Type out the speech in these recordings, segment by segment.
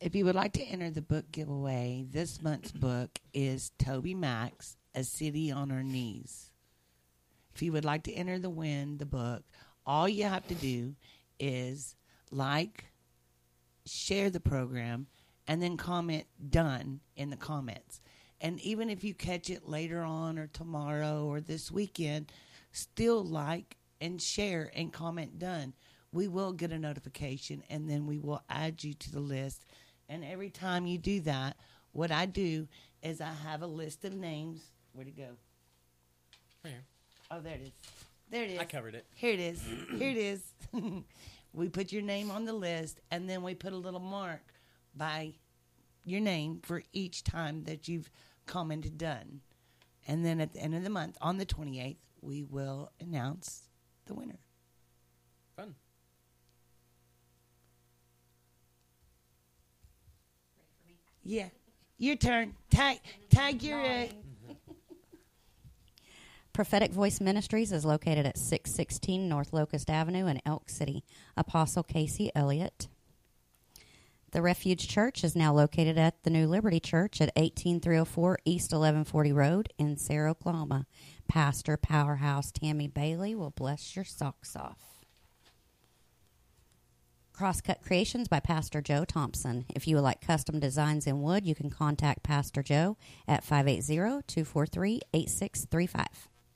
If you would like to enter the book giveaway, this month's book is Toby Max, A City on Our Knees. If you would like to enter the book, all you have to do is share the program, and then comment done in the comments. And even if you catch it later on or tomorrow or this weekend, still like and share and comment done. We will get a notification, and then we will add you to the list. And every time you do that, what I do is I have a list of names. Where'd it go? Right here. Oh, there it is. There it is. I covered it. Here it is. Here it is. We put your name on the list, and then we put a little mark by your name for each time that you've commented done. And then at the end of the month, on the 28th, we will announce the winner. Fun. Yeah. Your turn. Tag your... Prophetic Voice Ministries is located at 616 North Locust Avenue in Elk City. Apostle Casey Elliott. The Refuge Church is now located at the New Liberty Church at 18304 East 1140 Road in Sarah, Oklahoma. Pastor Powerhouse Tammy Bailey will bless your socks off. Crosscut Creations by Pastor Joe Thompson. If you would like custom designs in wood, you can contact Pastor Joe at 580-243-8635.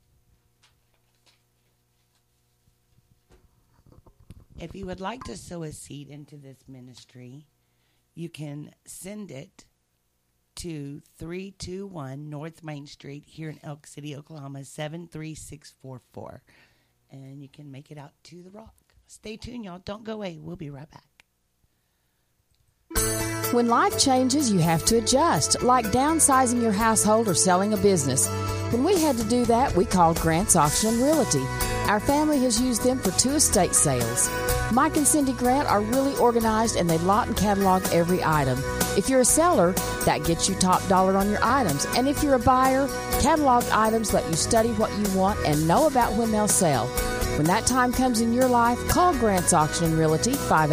If you would like to sow a seed into this ministry, you can send it to 321 North Main Street here in Elk City, Oklahoma, 73644. And you can make it out to the rock. Stay tuned, y'all. Don't go away. We'll be right back. When life changes, you have to adjust, like downsizing your household or selling a business. When we had to do that, we called Grant's Auction and Realty. Our family has used them for 2 estate sales. Mike and Cindy Grant are really organized, and they lot and catalog every item. If you're a seller, that gets you top dollar on your items. And if you're a buyer, cataloged items let you study what you want and know about when they'll sell. When that time comes in your life, call Grant's Auction and Realty,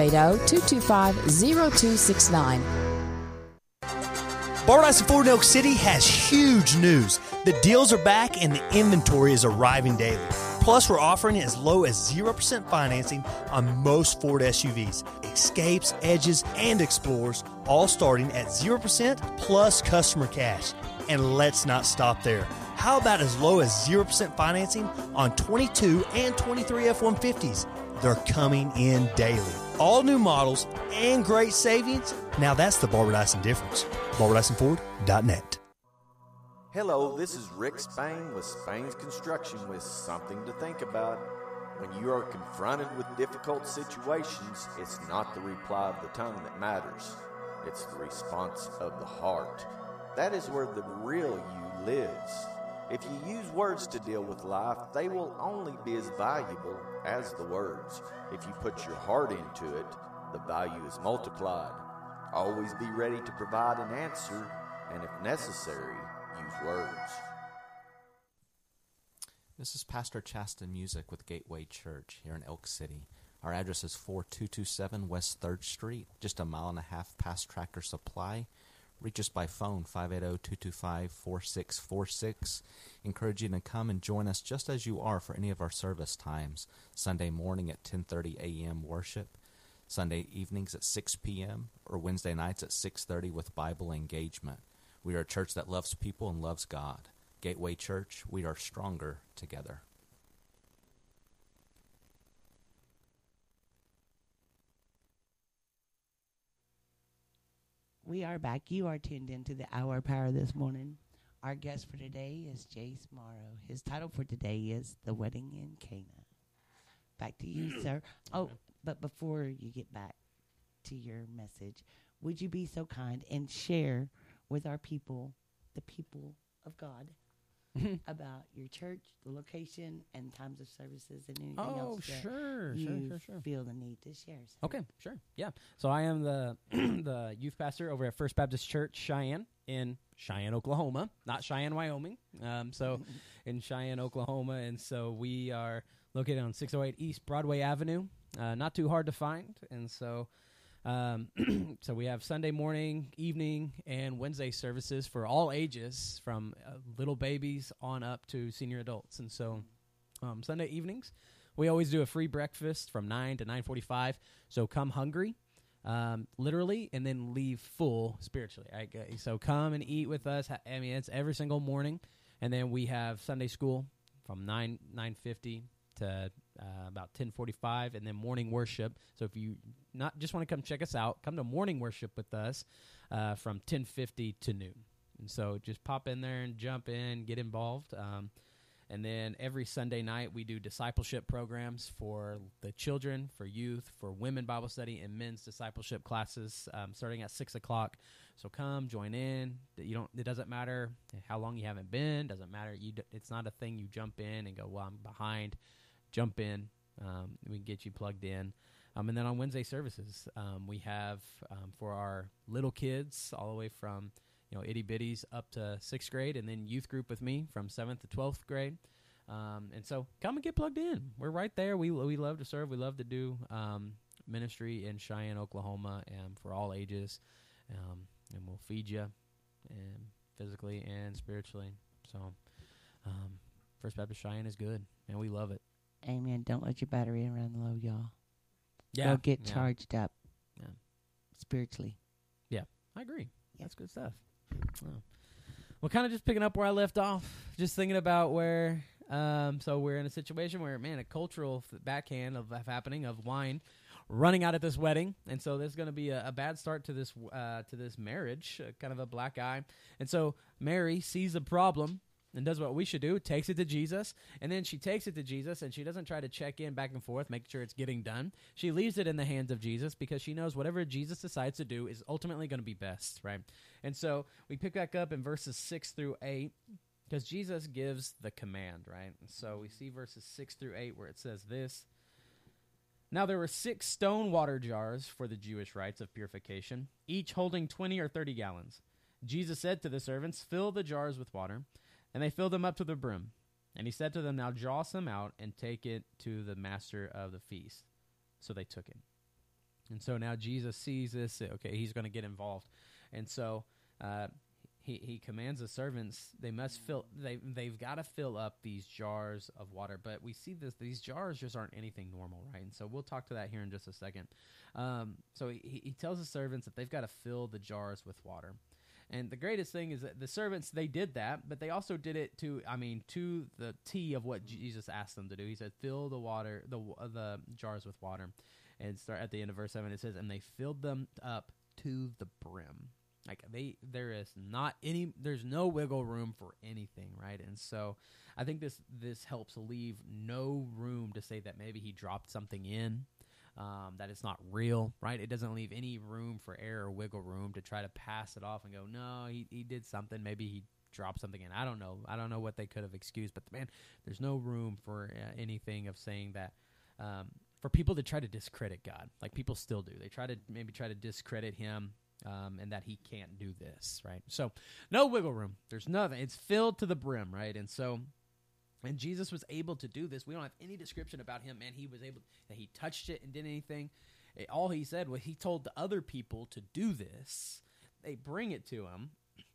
580-225-0269. Barbara Dyson Ford in Elk City has huge news. The deals are back and the inventory is arriving daily. Plus, we're offering as low as 0% financing on most Ford SUVs, Escapes, Edges, and Explorers, all starting at 0% plus customer cash. And let's not stop there. How about as low as 0% financing on 22 and 23 F-150s? They're coming in daily. All new models and great savings. Now that's the Barbara Dyson difference. BarbaraDysonFord.net. Hello, this is Rick Spain with Spain's Construction with something to think about. When you are confronted with difficult situations, it's not the reply of the tongue that matters. It's the response of the heart. That is where the real you lives. If you use words to deal with life, they will only be as valuable as the words. If you put your heart into it, the value is multiplied. Always be ready to provide an answer, and if necessary, use words. This is Pastor Chasten Music with Gateway Church here in Elk City. Our address is 4227 West 3rd Street, just a mile and a half past Tractor Supply. Reach us by phone, 580-225-4646. Encourage you to come and join us just as you are for any of our service times. Sunday morning at 10:30 a.m. worship, Sunday evenings at 6 p.m., or Wednesday nights at 6:30 with Bible engagement. We are a church that loves people and loves God. Gateway Church, we are stronger together. We are back. You are tuned into the Hour of Power this morning. Our guest for today is Jace Morrow. His title for today is The Wedding in Cana. Back to you, sir. Oh, but before you get back to your message, would you be so kind and share with our people, the people of God, about your church, the location, and times of services, and anything else sure, you sure. feel the need to share? Sir. Okay, sure, yeah. So I am the the youth pastor over at First Baptist Church Cheyenne in Cheyenne, Oklahoma, not Cheyenne, Wyoming. So in Cheyenne, Oklahoma, and so we are located on 608 East Broadway Avenue, not too hard to find, and so So we have Sunday morning, evening, and Wednesday services for all ages, from little babies on up to senior adults. And so Sunday evenings, we always do a free breakfast from 9 to 9:45. So come hungry, literally, and then leave full spiritually. So come and eat with us. I mean, it's every single morning. And then we have Sunday school from 9:50 to about 10:45, and then morning worship. So if you not just want to come check us out, come to morning worship with us from 10:50 to noon. And so just pop in there and jump in, get involved. And then every Sunday night we do discipleship programs for the children, for youth, for women Bible study, and men's discipleship classes starting at 6 o'clock. So come, join in. It doesn't matter how long you haven't been. Doesn't matter. It's not a thing you jump in and go, well, I'm behind. Jump in. We can get you plugged in. And then on Wednesday services, we have for our little kids all the way from itty bitties up to 6th grade, and then youth group with me from 7th to 12th grade. And so come and get plugged in. We're right there. We love to serve. We love to do ministry in Cheyenne, Oklahoma, and for all ages. And we'll feed you, and physically and spiritually. So First Baptist Cheyenne is good, and we love it. Amen. Don't let your battery run low, y'all. Yeah. Go get charged up. Yeah. Spiritually. Yeah, I agree. Yeah. That's good stuff. Well, kind of just picking up where I left off, just thinking about where, so we're in a situation where, man, a cultural backhand of happening of wine running out at this wedding. And so there's going to be a bad start to this marriage, kind of a black eye. And so Mary sees the problem and does what we should do, takes it to Jesus, and then she takes it to Jesus, and she doesn't try to check in back and forth, make sure it's getting done. She leaves it in the hands of Jesus because she knows whatever Jesus decides to do is ultimately going to be best, right? And so we pick back up in verses 6 through 8 because Jesus gives the command, right? And so we see verses 6 through 8 where it says this. Now there were 6 stone water jars for the Jewish rites of purification, each holding 20 or 30 gallons. Jesus said to the servants, "Fill the jars with water." And they filled them up to the brim. And he said to them, "Now draw some out and take it to the master of the feast." So they took it. And so now Jesus sees this. Okay, he's going to get involved. And so he commands the servants, they've got to fill up these jars of water. But we see these jars just aren't anything normal, right? And so we'll talk to that here in just a second. So he tells the servants that they've got to fill the jars with water. And the greatest thing is that the servants, they did that, but they also did it to the T of what Jesus asked them to do. He said, fill the jars with water. And start at the end of verse 7, it says, and they filled them up to the brim. Like there's no wiggle room for anything, right? And so I think this helps leave no room to say that maybe he dropped something in. That it's not real, right? It doesn't leave any room for error or wiggle room to try to pass it off and go, no, he did something. Maybe he dropped something in. I don't know what they could have excused, but man, there's no room for anything of saying that, for people to try to discredit God, like people still do. They try to discredit him, and that he can't do this, right? So no wiggle room. There's nothing. It's filled to the brim, right? And so, and Jesus was able to do this. We don't have any description about him, and he was able that he touched it and did anything. All he said was he told the other people to do this. They bring it to him,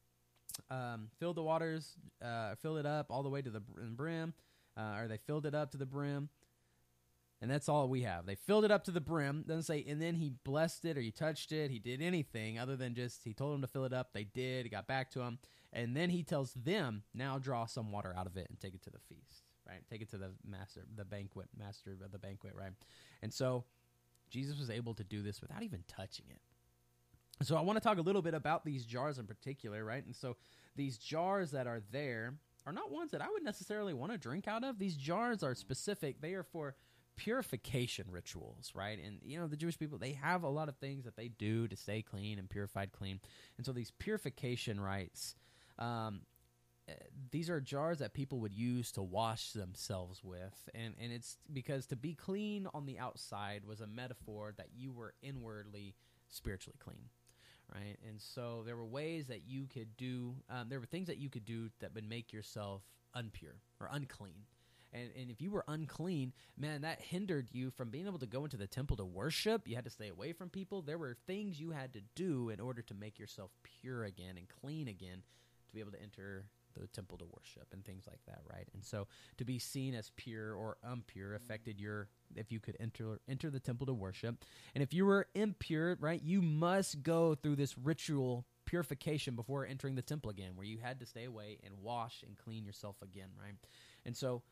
fill the waters, fill it up all the way to the brim, or they filled it up to the brim, and that's all we have. They filled it up to the brim. Doesn't say, and then he blessed it or he touched it. He did anything other than just he told them to fill it up. They did. He got back to him. And then he tells them, now draw some water out of it and take it to the feast, right? Take it to the master of the banquet, right? And so Jesus was able to do this without even touching it. So I want to talk a little bit about these jars in particular, right? And so these jars that are there are not ones that I would necessarily want to drink out of. These jars are specific. They are for purification rituals, right? And, the Jewish people, they have a lot of things that they do to stay clean and purified clean. And so these purification rites, these are jars that people would use to wash themselves with. And it's because to be clean on the outside was a metaphor that you were inwardly spiritually clean, right? And so there were ways that you could do, there were things that you could do that would make yourself unpure or unclean. And if you were unclean, man, that hindered you from being able to go into the temple to worship. You had to stay away from people. There were things you had to do in order to make yourself pure again and clean again to be able to enter the temple to worship and things like that, right? And so to be seen as pure or impure affected if you could enter the temple to worship. And if you were impure, right, you must go through this ritual purification before entering the temple again, where you had to stay away and wash and clean yourself again, right? And so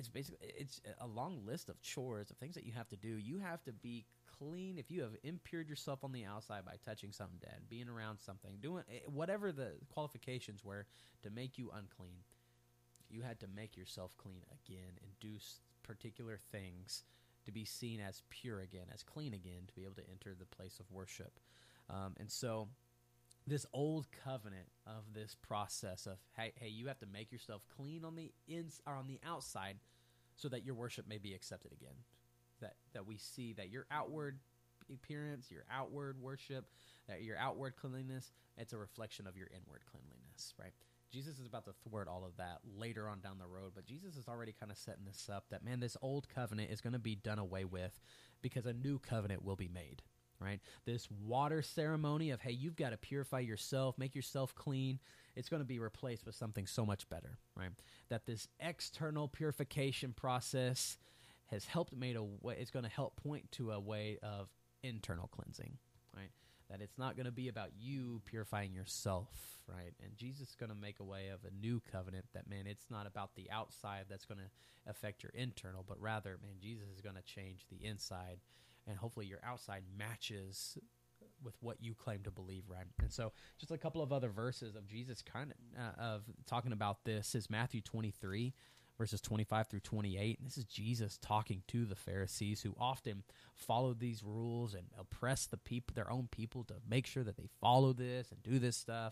it's a long list of chores, of things that you have to do. You have to be clean. If you have impured yourself on the outside by touching something dead, being around something, doing whatever the qualifications were to make you unclean, you had to make yourself clean again and do particular things to be seen as pure again, as clean again, to be able to enter the place of worship. And so this old covenant of this process of, hey, you have to make yourself clean on the on the outside so that your worship may be accepted again. That we see that your outward appearance, your outward worship, that your outward cleanliness, it's a reflection of your inward cleanliness, right? Jesus is about to thwart all of that later on down the road, but Jesus is already kind of setting this up that, man, this old covenant is going to be done away with because a new covenant will be made, right? This water ceremony of, hey, you've got to purify yourself, make yourself clean, it's going to be replaced with something so much better, right? That this external purification process has helped made a way, it's going to help point to a way of internal cleansing, right? That it's not going to be about you purifying yourself, right? And Jesus is going to make a way of a new covenant that, man, it's not about the outside that's going to affect your internal, but rather, man, Jesus is going to change the inside, and hopefully your outside matches with what you claim to believe, right? And so just a couple of other verses of Jesus kind of talking about this is Matthew 23, verses 25 through 28. And this is Jesus talking to the Pharisees who often followed these rules and oppressed the people, their own people, to make sure that they follow this and do this stuff.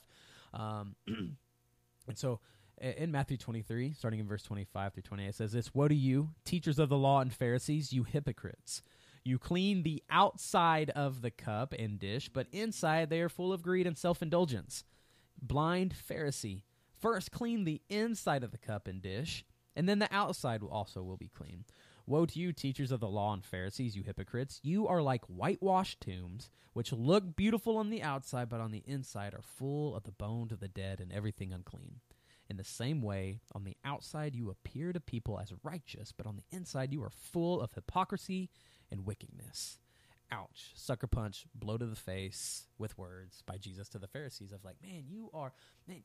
And so in Matthew 23, starting in verse 25 through 28, it says this: "Woe to you, teachers of the law and Pharisees, you hypocrites! You clean the outside of the cup and dish, but inside they are full of greed and self-indulgence. Blind Pharisee, first clean the inside of the cup and dish, and then the outside also will be clean. Woe to you, teachers of the law and Pharisees, you hypocrites! You are like whitewashed tombs, which look beautiful on the outside, but on the inside are full of the bones of the dead and everything unclean. In the same way, on the outside you appear to people as righteous, but on the inside you are full of hypocrisy and wickedness." Ouch. Sucker punch, blow to the face with words by Jesus to the Pharisees of like, man, you are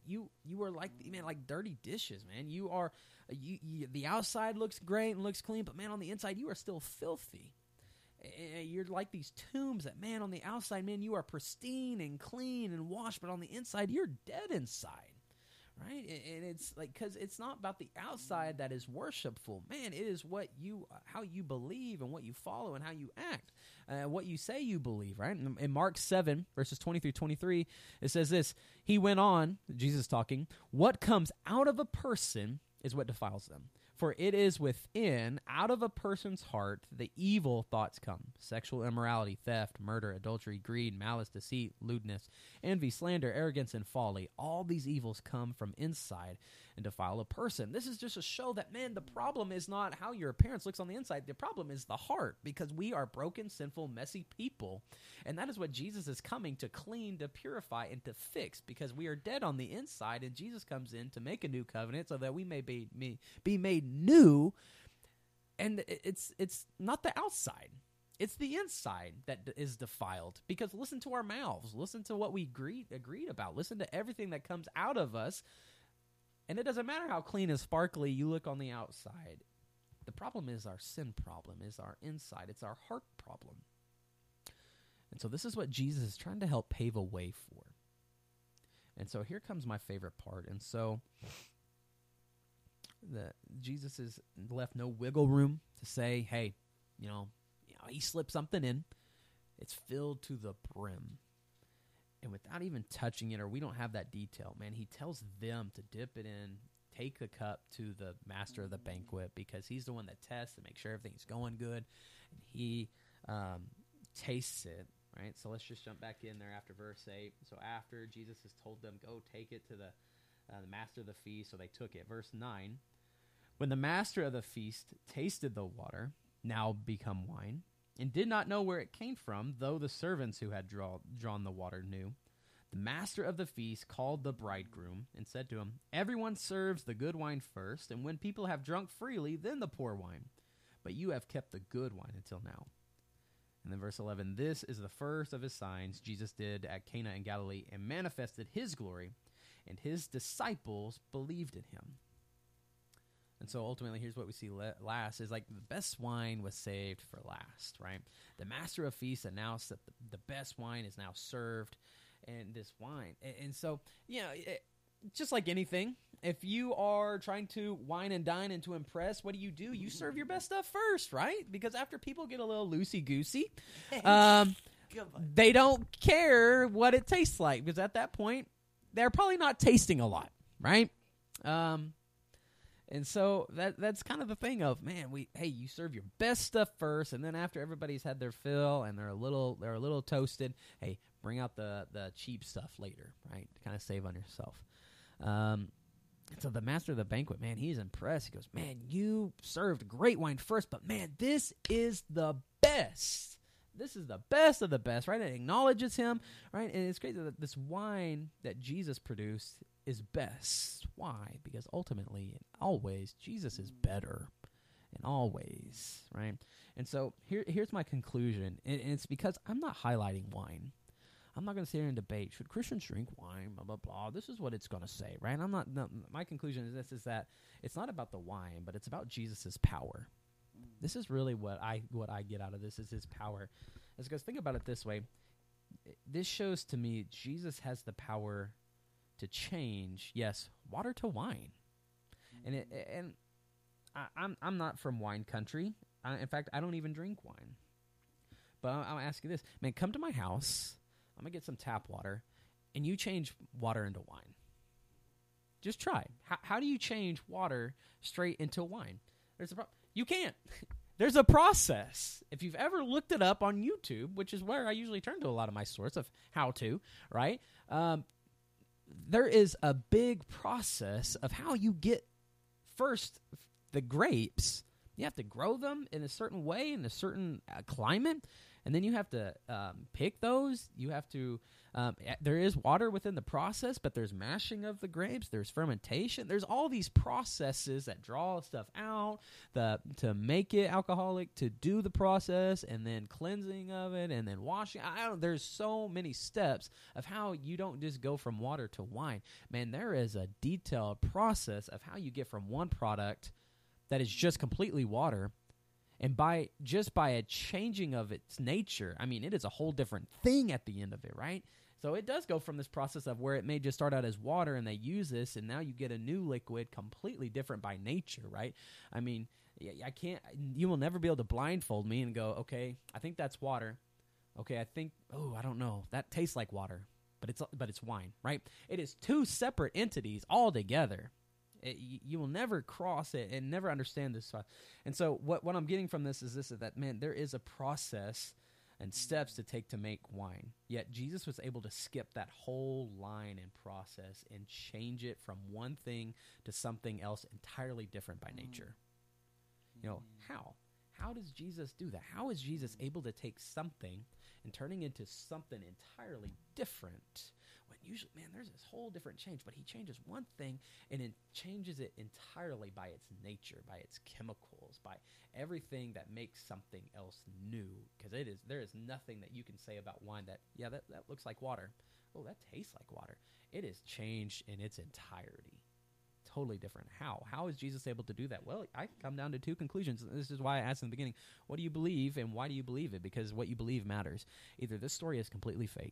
like dirty dishes, man. You are, the outside looks great and looks clean, but man, on the inside, you are still filthy. You're like these tombs that, man, on the outside, man, you are pristine and clean and washed, but on the inside, you're dead inside. Right? And it's like, because it's not about the outside that is worshipful. Man, it is how you believe and what you follow and how you act, what you say you believe, right? In Mark 7, verses 20 through 23, it says this: "He went on," Jesus talking, "what comes out of a person is what defiles them. For it is within, out of a person's heart, the evil thoughts come: sexual immorality, theft, murder, adultery, greed, malice, deceit, lewdness, envy, slander, arrogance, and folly. All these evils come from inside and defile a person." This is just to show that, man, the problem is not how your appearance looks on the inside. The problem is the heart, because we are broken, sinful, messy people. And that is what Jesus is coming to clean, to purify, and to fix, because we are dead on the inside, and Jesus comes in to make a new covenant so that we may be made new. And it's not the outside. It's the inside that is defiled, because listen to our mouths. Listen to what we agreed about. Listen to everything that comes out of us. And it doesn't matter how clean and sparkly you look on the outside. The problem is our sin problem, is our inside. It's our heart problem. And so this is what Jesus is trying to help pave a way for. And so here comes my favorite part. And so Jesus has left no wiggle room to say, hey, he slipped something in. It's filled to the brim. And without even touching it, or we don't have that detail, man, he tells them to dip it in, take the cup to the master of the banquet, because he's the one that tests and makes sure everything's going good. And he tastes it, right? So let's just jump back in there after verse 8. So after Jesus has told them, go take it to the master of the feast, so they took it. Verse 9, When the master of the feast tasted the water, now become wine, and did not know where it came from, though the servants who had drawn the water knew, the master of the feast called the bridegroom and said to him, everyone serves the good wine first, and when people have drunk freely, then the poor wine. But you have kept the good wine until now. And then verse 11, this is the first of his signs Jesus did at Cana in Galilee and manifested his glory, and his disciples believed in him. And so ultimately, here's what we see last is like the best wine was saved for last, right? The master of feasts announced that the best wine is now served, and this wine. And so, just like anything, if you are trying to wine and dine and to impress, what do? You serve your best stuff first, right? Because after people get a little loosey-goosey, they don't care what it tastes like, because at that point, they're probably not tasting a lot, right? And so that's kind of the thing of, man, you serve your best stuff first, and then after everybody's had their fill and they're a little toasted, hey, bring out the cheap stuff later, right? To kind of save on yourself. So the master of the banquet, man, he's impressed. He goes, man, you served great wine first, but man, this is the best. This is the best of the best, right? It acknowledges him, right? And it's crazy that this wine that Jesus produced is best. Why? Because ultimately and always, Jesus is better. And always, right? And so here's my conclusion. And it's because I'm not highlighting wine. I'm not going to sit here and debate, should Christians drink wine, blah, blah, blah. This is what it's going to say, right? My conclusion is this, is that it's not about the wine, but it's about Jesus' power. This is really what I get out of this, is his power. It's because think about it this way. This shows to me Jesus has the power to change, yes, water to wine. And I'm not from wine country. In fact, I don't even drink wine. But I'll ask you this. Man, come to my house. I'm going to get some tap water, and you change water into wine. Just try. How do you change water straight into wine? There's a problem. You can't. There's a process. If you've ever looked it up on YouTube, which is where I usually turn to a lot of my source of how to, right? There is a big process of how you get first the grapes. You have to grow them in a certain way, in a certain climate, and then you have to pick those. You have to, there is water within the process, but there's mashing of the grapes. There's fermentation. There's all these processes that draw stuff out to make it alcoholic, to do the process, and then cleansing of it, and then washing. There's so many steps of how you don't just go from water to wine. Man, there is a detailed process of how you get from one product that is just completely water, and by a changing of its nature, I mean, it is a whole different thing at the end of it, right? So it does go from this process of where it may just start out as water, and they use this, and now you get a new liquid completely different by nature, right? I mean, you will never be able to blindfold me and go, okay, I think that's water. Okay, I don't know. That tastes like water, but it's wine, right? It is two separate entities all together. You will never cross it and never understand this. And so what I'm getting from this is that, man, there is a process and steps to take to make wine. Yet Jesus was able to skip that whole line and process and change it from one thing to something else entirely different by nature. You know, how? How does Jesus do that? How is Jesus able to take something and turning into something entirely different? When usually, man, there's this whole different change, but he changes one thing and it changes it entirely by its nature, by its chemicals, by everything that makes something else new. Because there is nothing that you can say about wine that looks like water. Oh, that tastes like water. It is changed in its entirety. Totally different. How is Jesus able to do that? Well, I come down to two conclusions. This is why I asked in the beginning, what do you believe and why do you believe it? Because what you believe matters. Either this story is completely fake.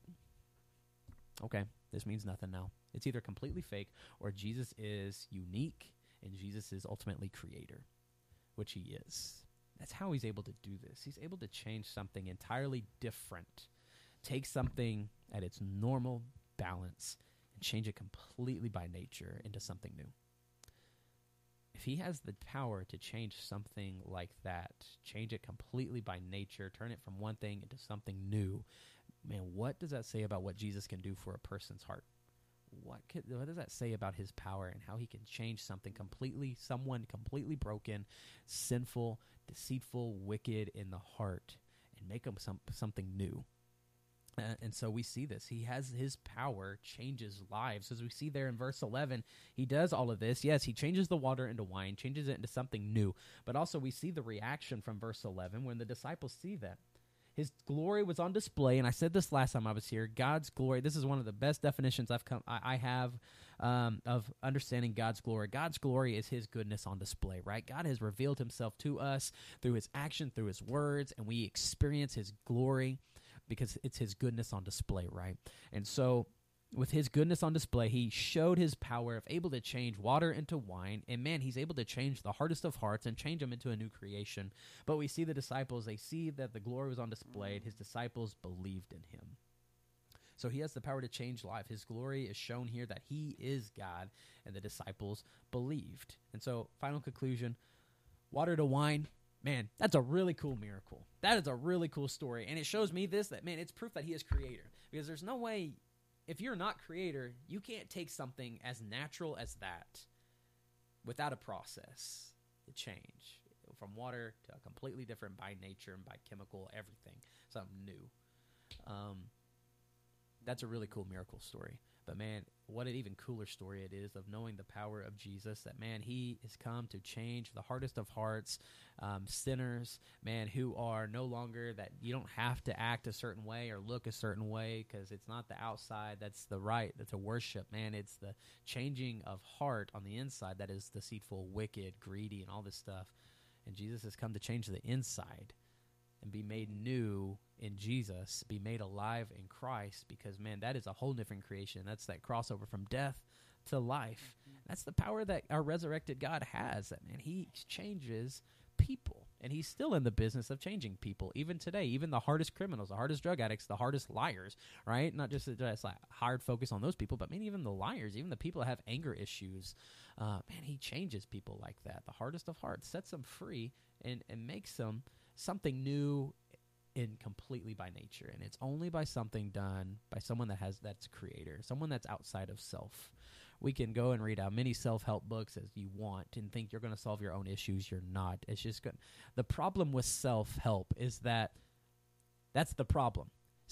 Okay, this means nothing now. It's either completely fake or Jesus is unique and Jesus is ultimately creator, which he is. That's how he's able to do this. He's able to change something entirely different, take something at its normal balance and change it completely by nature into something new. If he has the power to change something like that, change it completely by nature, turn it from one thing into something new, man, what does that say about what Jesus can do for a person's heart? what does that say about his power and how he can change someone completely broken, sinful, deceitful, wicked in the heart, and make them something new? And so we see this. He has his power changes lives. As we see there in verse 11, he does all of this. Yes, he changes the water into wine, changes it into something new. But also we see the reaction from verse 11 when the disciples see that. His glory was on display, and I said this last time I was here. God's glory. This is one of the best definitions I have of understanding God's glory. God's glory is His goodness on display, right? God has revealed Himself to us through His action, through His words, and we experience His glory because it's His goodness on display, right? And so, with His goodness on display, He showed His power of able to change water into wine. And man, He's able to change the hardest of hearts and change them into a new creation. But we see the disciples, they see that the glory was on display. His disciples believed in Him. So He has the power to change life. His glory is shown here that He is God, and the disciples believed. And so, final conclusion, water to wine. Man, that's a really cool miracle. That is a really cool story. And it shows me that, man, it's proof that He is creator. Because there's no way, if you're not creator, you can't take something as natural as that without a process to change from water to a completely different by nature and by chemical, everything, something new. That's a really cool miracle story. But man, what an even cooler story it is of knowing the power of Jesus, that man, He has come to change the hardest of hearts, sinners, man, who are no longer, that you don't have to act a certain way or look a certain way, because it's not the outside that's the right, that's a worship, man. It's the changing of heart on the inside that is deceitful, wicked, greedy, and all this stuff. And Jesus has come to change the inside and be made new in Jesus, be made alive in Christ, because, man, that is a whole different creation. That's that crossover from death to life. That's the power that our resurrected God has, that, man, He changes people, and He's still in the business of changing people, even today, even the hardest criminals, the hardest drug addicts, the hardest liars, right? Not just like hard focus on those people, but, man, even the liars, even the people that have anger issues, man, He changes people like that. The hardest of hearts, sets them free and makes them something new in completely by nature. And it's only by something done by someone that's creator, someone that's outside of self. We can go and read how many self-help books as you want and think you're going to solve your own issues. You're not. It's just good. The problem with self-help is that's the problem.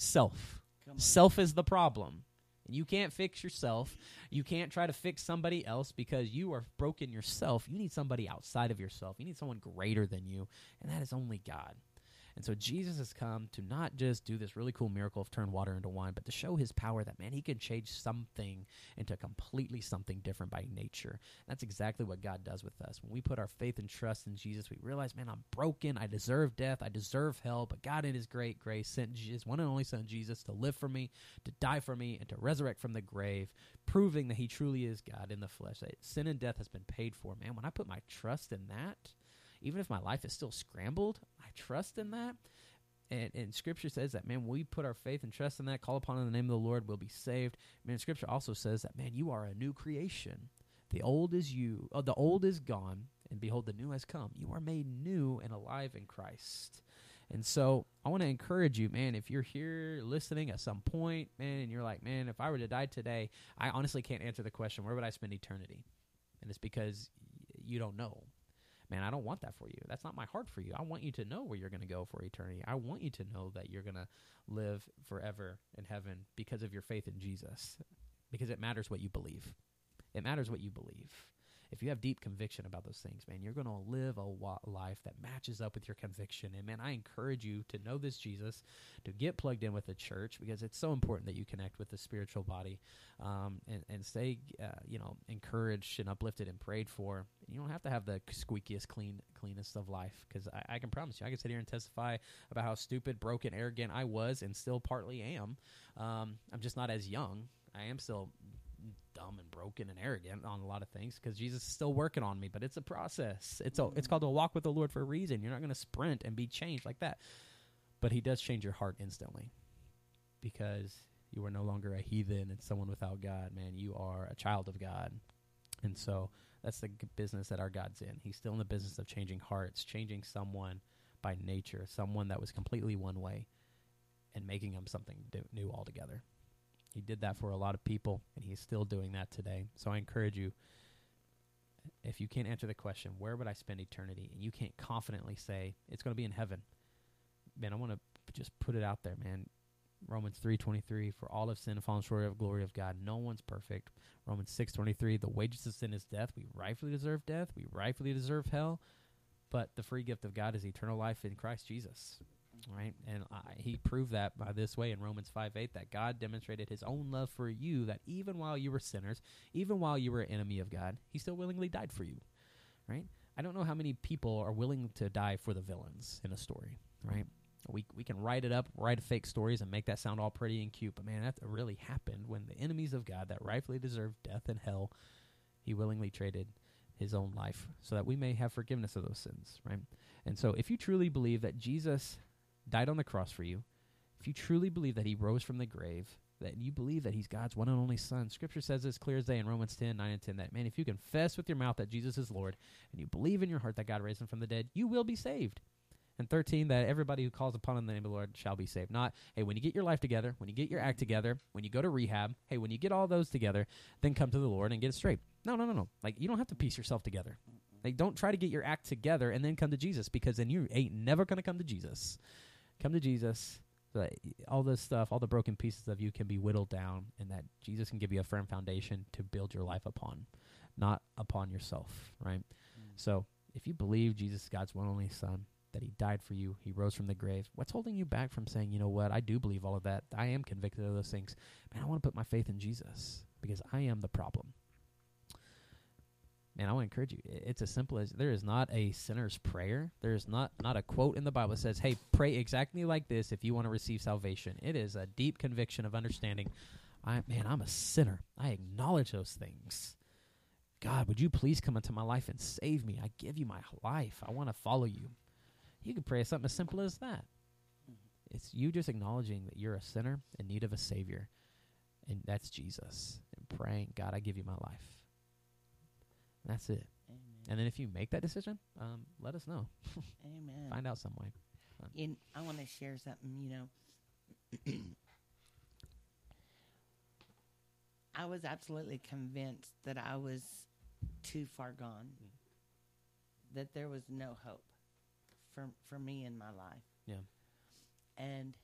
Self is the problem. And you can't fix yourself. You can't try to fix somebody else because you are broken yourself. You need somebody outside of yourself. You need someone greater than you, and that is only God. And so Jesus has come to not just do this really cool miracle of turn water into wine, but to show His power that, man, He can change something into completely something different by nature. That's exactly what God does with us. When we put our faith and trust in Jesus, we realize, man, I'm broken. I deserve death. I deserve hell. But God, in His great grace, sent His one and only Son, Jesus, to live for me, to die for me, and to resurrect from the grave, proving that He truly is God in the flesh, that sin and death has been paid for. Man, when I put my trust in that, even if my life is still scrambled, I trust in that. And Scripture says that, man, when we put our faith and trust in that, call upon in the name of the Lord, we'll be saved. Man, Scripture also says that, man, you are a new creation. The old is gone, and behold, the new has come. You are made new and alive in Christ. And so I want to encourage you, man, if you're here listening at some point, man, and you're like, man, if I were to die today, I honestly can't answer the question, where would I spend eternity? And it's because you don't know. Man, I don't want that for you. That's not my heart for you. I want you to know where you're going to go for eternity. I want you to know that you're going to live forever in heaven because of your faith in Jesus, because it matters what you believe. It matters what you believe. If you have deep conviction about those things, man, you're going to live a life that matches up with your conviction. And, man, I encourage you to know this Jesus, to get plugged in with the church, because it's so important that you connect with the spiritual body and stay, encouraged and uplifted and prayed for. You don't have to have the squeakiest, cleanest of life, because I can promise you, I can sit here and testify about how stupid, broken, arrogant I was and still partly am. I'm just not as young. I am still dumb and broken and arrogant on a lot of things because Jesus is still working on me, but it's a process. It's called a walk with the Lord for a reason. You're not going to sprint and be changed like that. But He does change your heart instantly, because you are no longer a heathen and someone without God. Man, you are a child of God. And so that's the business that our God's in. He's still in the business of changing hearts, changing someone by nature, someone that was completely one way, and making them something new altogether. He did that for a lot of people, and he's still doing that today. So I encourage you, if you can't answer the question, where would I spend eternity, and you can't confidently say it's going to be in heaven, man, I want to just put it out there, man. Romans 3:23, for all have sinned and fallen short of the glory of God. No one's perfect. Romans 6:23, the wages of sin is death. We rightfully deserve death. We rightfully deserve hell. But the free gift of God is eternal life in Christ Jesus. Right? And he proved that by this way in Romans 5:8, that God demonstrated his own love for you, that even while you were sinners, even while you were an enemy of God, he still willingly died for you. Right? I don't know how many people are willing to die for the villains in a story. Right? We can write it up, write fake stories, and make that sound all pretty and cute. But, man, that really happened when the enemies of God that rightfully deserved death and hell, he willingly traded his own life so that we may have forgiveness of those sins, right? And so if you truly believe that Jesus died on the cross for you, if you truly believe that he rose from the grave, that you believe that he's God's one and only Son, Scripture says as clear as day in Romans 10:9-10, that, man, if you confess with your mouth that Jesus is Lord and you believe in your heart that God raised him from the dead, you will be saved. And 13, that everybody who calls upon the name of the Lord shall be saved. Not, hey, when you get your life together, when you get your act together, when you go to rehab, hey, when you get all those together, then come to the Lord and get it straight. No. Like, you don't have to piece yourself together. Like, don't try to get your act together and then come to Jesus, because then you ain't never going to come to Jesus. Come to Jesus so that all this stuff, all the broken pieces of you can be whittled down, and that Jesus can give you a firm foundation to build your life upon, not upon yourself, right? So if you believe Jesus is God's one and only Son, that he died for you, he rose from the grave, what's holding you back from saying, you know what, I do believe all of that, I am convicted of those things, man, I want to put my faith in Jesus because I am the problem? Man, I want to encourage you. It's as simple as, there is not a sinner's prayer. There is not a quote in the Bible that says, hey, pray exactly like this if you want to receive salvation. It is a deep conviction of understanding, I'm a sinner. I acknowledge those things. God, would you please come into my life and save me? I give you my life. I want to follow you. You can pray something as simple as that. It's you just acknowledging that you're a sinner in need of a Savior, and that's Jesus. And praying, God, I give you my life. And that's it. Amen. And then if you make that decision, let us know. Amen. Find out some way. I want to share something, I was absolutely convinced that I was too far gone, that there was no hope for me in my life. Yeah. And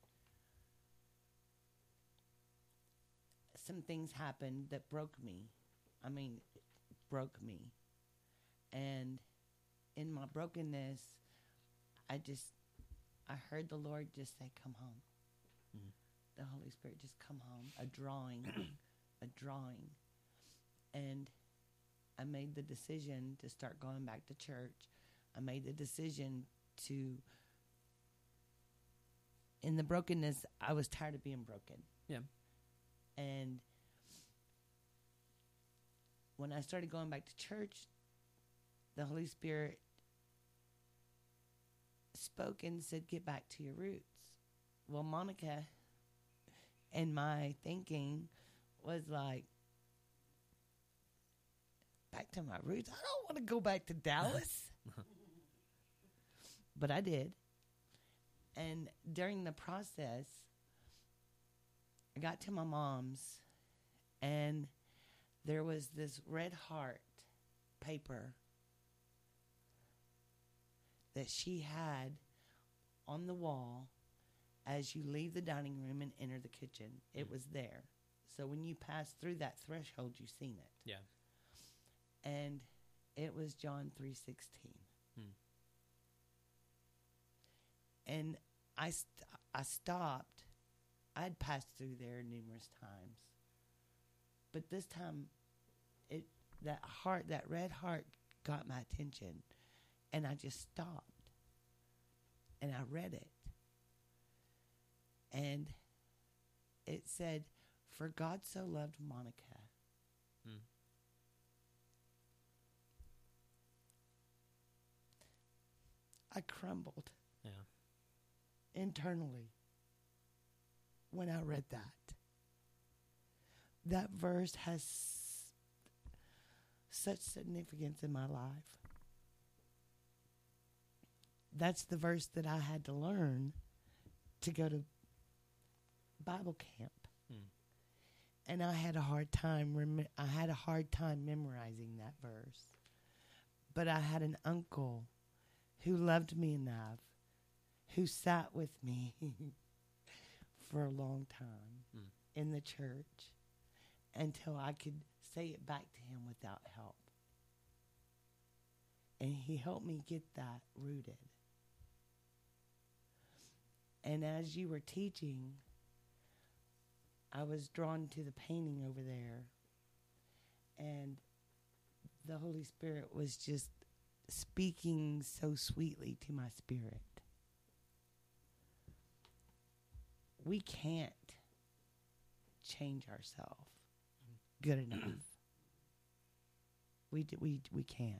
some things happened that broke me. Broke me. And in my brokenness, I heard the Lord just say, come home. Mm-hmm. The Holy Spirit, just come home. A drawing. And I made the decision to start going back to church. I made the decision to, in the brokenness, I was tired of being broken. Yeah. And when I started going back to church, the Holy Spirit spoke and said, get back to your roots. Well, Monica, and my thinking was like, back to my roots? I don't want to go back to Dallas. But I did. And during the process, I got to my mom's, and there was this red heart paper that she had on the wall as you leave the dining room and enter the kitchen. It was there. So when you pass through that threshold, you've seen it. Yeah. And it was John 3:16. And I stopped. I'd passed through there numerous times. But this time, that red heart got my attention. And I just stopped. And I read it. And it said, for God so loved Monica. I crumbled. Yeah. Internally when I read that. That verse has such significance in my life. That's the verse that I had to learn to go to Bible camp. And I had a hard time. I had a hard time memorizing that verse. But I had an uncle who loved me enough, who sat with me for a long time in the church until I could say it back to him without help. And he helped me get that rooted. And as you were teaching, I was drawn to the painting over there. And the Holy Spirit was just speaking so sweetly to my spirit. We can't change ourselves good enough. We can't.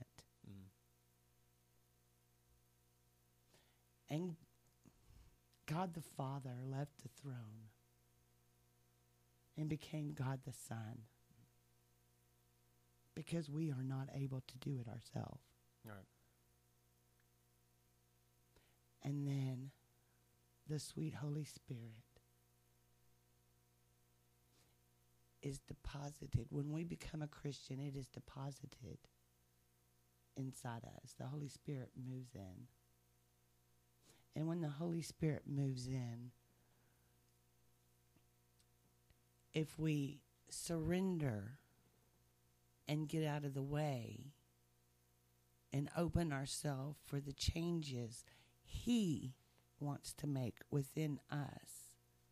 And God the Father left the throne and became God the Son because we are not able to do it ourselves. All right. And then the sweet Holy Spirit is deposited. When we become a Christian, it is deposited inside us. The Holy Spirit moves in. And when the Holy Spirit moves in, if we surrender and get out of the way and open ourselves for the changes He wants to make within us,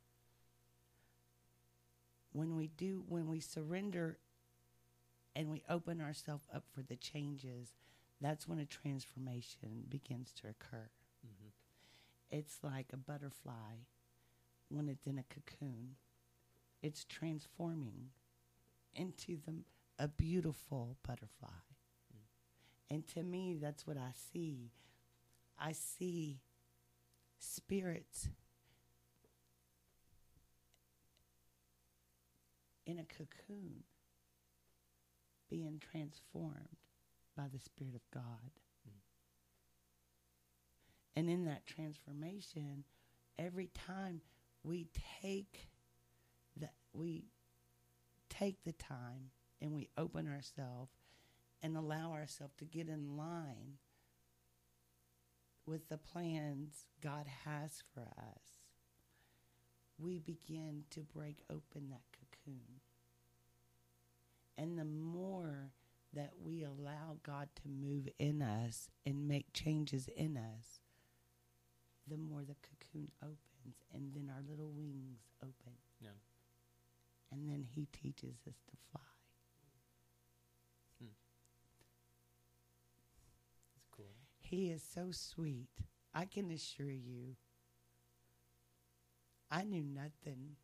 when we surrender and we open ourselves up for the changes, that's when a transformation begins to occur. Mm-hmm. It's like a butterfly when it's in a cocoon. It's transforming into a beautiful butterfly. And to me, that's what I see. I see spirits in a cocoon being transformed by the Spirit of God. And in that transformation, every time we take the time and we open ourselves and allow ourselves to get in line with the plans God has for us, we begin to break open that cocoon. And the more that we allow God to move in us and make changes in us, the more the cocoon opens, and then our little wings open. Yeah. And then He teaches us to fly. That's cool. He is so sweet. I can assure you, I knew nothing.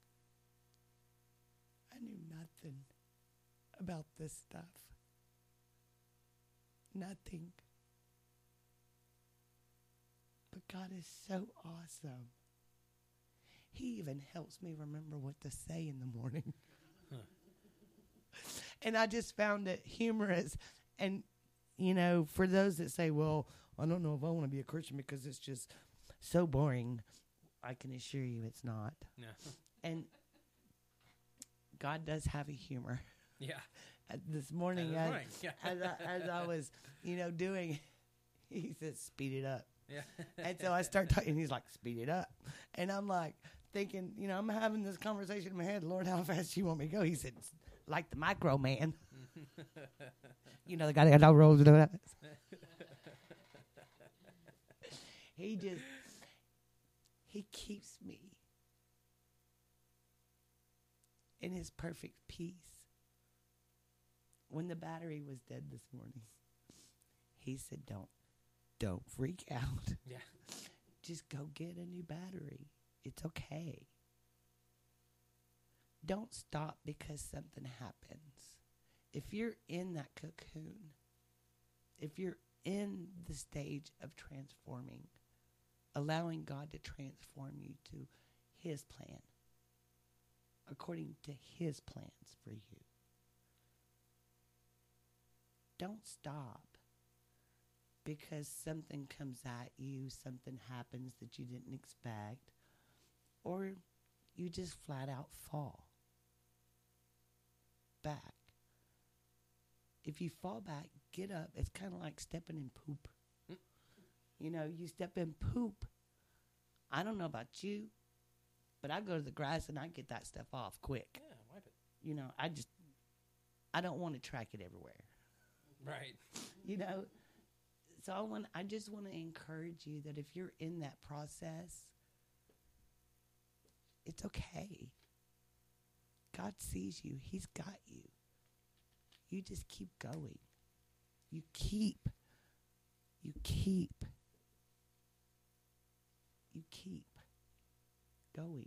I knew nothing about this stuff. Nothing. But God is so awesome. He even helps me remember what to say in the morning. And I just found it humorous. And, for those that say, well, I don't know if I want to be a Christian because it's just so boring, I can assure you it's not. Yeah. And God does have a humor. Yeah. This morning, Yeah. as I was, doing, He said, speed it up. Yeah. And so I start talking, and He's like, speed it up. And I'm like thinking, I'm having this conversation in my head, Lord, how fast you want me to go? He said, like the micro man. The guy that got all rolls. He keeps me in His perfect peace. When the battery was dead this morning, He said, don't freak out. Yeah. Just go get a new battery. It's okay. Don't stop because something happens. If you're in that cocoon, if you're in the stage of transforming, allowing God to transform you to His plan, according to His plans for you, don't stop. Because something comes at you, something happens that you didn't expect, or you just flat out fall. back. If you fall back, get up. It's kind of like stepping in poop. You know, you step in poop. I don't know about you, but I go to the grass and I get that stuff off quick. Yeah, wipe it. You know, I don't want to track it everywhere. Right. You know, so I just want to encourage you that if you're in that process, it's okay. God sees you. He's got you. You just keep going. You keep going.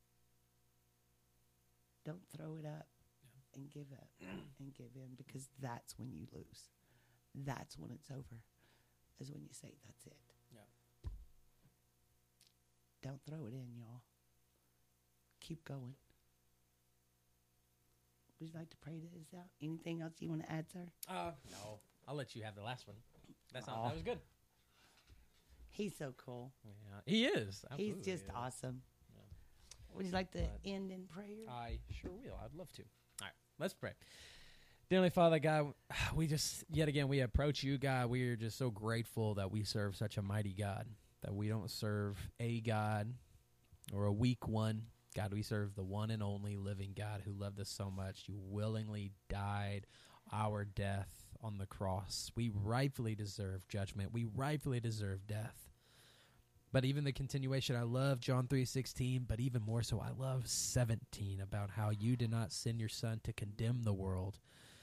Don't throw it up and give up and give in, because that's when you lose. That's when it's over, is when you say, that's it. Yeah. Don't throw it in, y'all. Keep going. Would you like to pray this out? Anything else you want to add, sir? No. I'll let you have the last one. That was good. He's so cool. Yeah, he is. Absolutely. He's just awesome. Yeah. Would you like to end in prayer? I sure will. I'd love to. All right, let's pray. Dear Heavenly Father, God, we just, yet again, we approach you, God. We are just so grateful that we serve such a mighty God, that we don't serve a God or a weak one. God, we serve the one and only living God who loved us so much. You willingly died our death on the cross. We rightfully deserve judgment. We rightfully deserve death. But even the continuation, I love John 3:16, but even more so, I love 17 about how you did not send your son to condemn the world,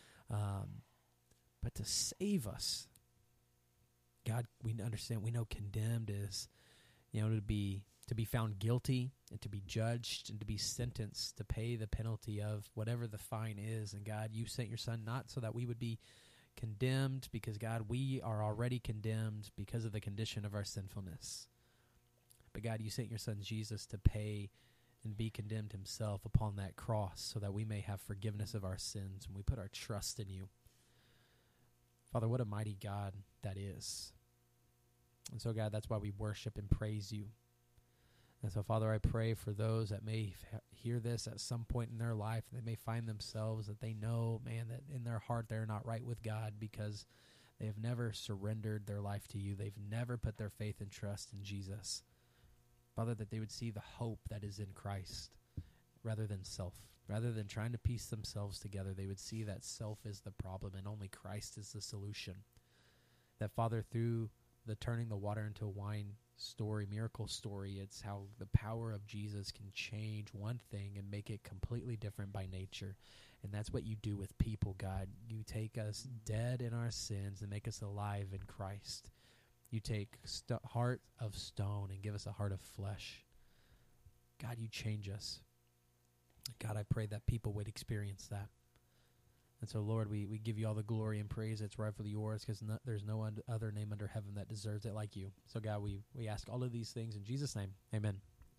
but to save us. God, we understand, we know condemned is, to be found guilty and to be judged and to be sentenced to pay the penalty of whatever the fine is. And God, you sent your son not so that we would be condemned, because God, we are already condemned because of the condition of our sinfulness. But God, you sent your son Jesus to pay and be condemned himself upon that cross so that we may have forgiveness of our sins when we put our trust in you. Father, what a mighty God that is. And so, God, that's why we worship and praise you. And so, Father, I pray for those that may hear this at some point in their life. They may find themselves that they know, man, that in their heart they're not right with God because they have never surrendered their life to you. They've never put their faith and trust in Jesus. Father, that they would see the hope that is in Christ rather than self. Rather than trying to piece themselves together, they would see that self is the problem and only Christ is the solution. That, Father, through the turning the water into wine story, miracle story, it's how the power of Jesus can change one thing and make it completely different by nature. And that's what you do with people, God. You take us dead in our sins and make us alive in Christ. You take heart of stone and give us a heart of flesh. God, you change us. God, I pray that people would experience that. And so, Lord, we give you all the glory and praise that's rightfully yours, because there's no other name under heaven that deserves it like you. So, God, we ask all of these things in Jesus' name. Amen.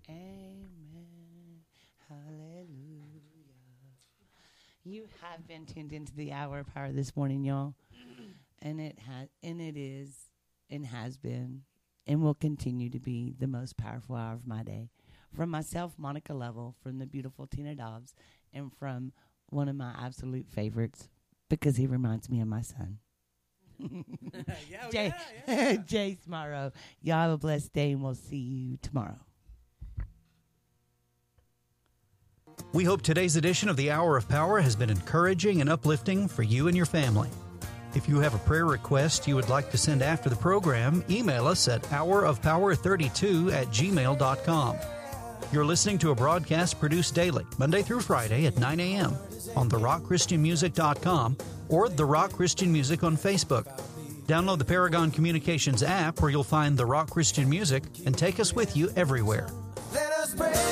Amen. Hallelujah. You have been tuned into the Hour of Power this morning, y'all. And it is and has been and will continue to be the most powerful hour of my day. From myself, Monica Lovell, from the beautiful Tina Dobbs, and from one of my absolute favorites, because he reminds me of my son. Jace Morrow. Y'all have a blessed day, and we'll see you tomorrow. We hope today's edition of the Hour of Power has been encouraging and uplifting for you and your family. If you have a prayer request you would like to send after the program, email us at hourofpower32@gmail.com. You're listening to a broadcast produced daily, Monday through Friday at 9 a.m. on therockchristianmusic.com or The Rock Christian Music on Facebook. Download the Paragon Communications app where you'll find The Rock Christian Music and take us with you everywhere. Let us pray.